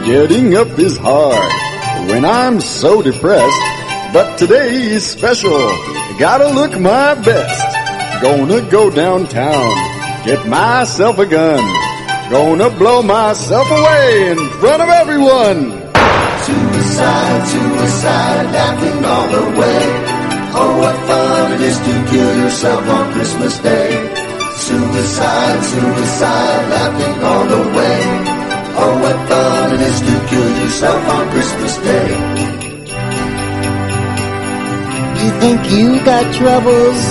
Getting up is hard when I'm so depressed, but today is special. Gotta look my best. Gonna go downtown, get myself a gun. Gonna blow myself away in front of everyone. Suicide, suicide, laughing all the way. Oh, what fun it is to kill yourself on Christmas Day. Suicide, suicide, laughing all the way. Oh, what fun it is to kill yourself on Christmas Day. You think you got troubles?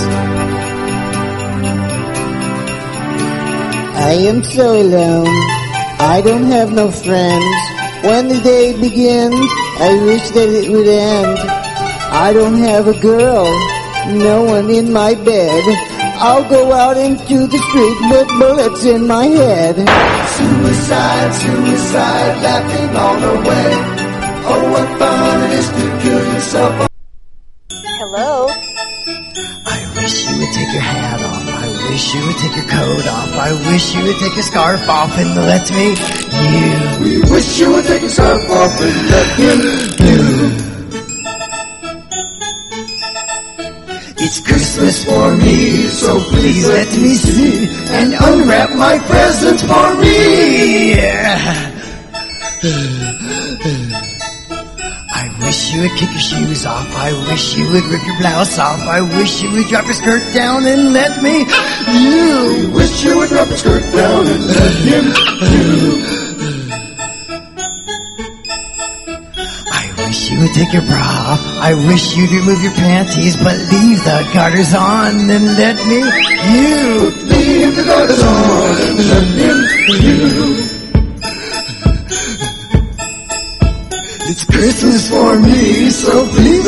I am so alone. I don't have no friends. When the day begins, I wish that it would end. I don't have a girl, no one in my bed. I'll go out into the street with bullets in my head. Suicide, suicide, laughing all the way. Oh, what fun it is to kill yourself. Hello? I wish you would take your hat off. I wish you would take your coat off. I wish you would take your scarf off and let me you. We wish you would take your scarf off and let him you. It's Christmas for me, so please let me see and unwrap my presents for me. I wish you would kick your shoes off. I wish you would rip your blouse off. I wish you would drop your skirt down and let me you. We wish you would drop your skirt down and let him you. I wish you would take your bra off. I wish you'd remove your panties, but leave the garters on and let me you. Leave the garters on and let him you. It's Christmas for me, so please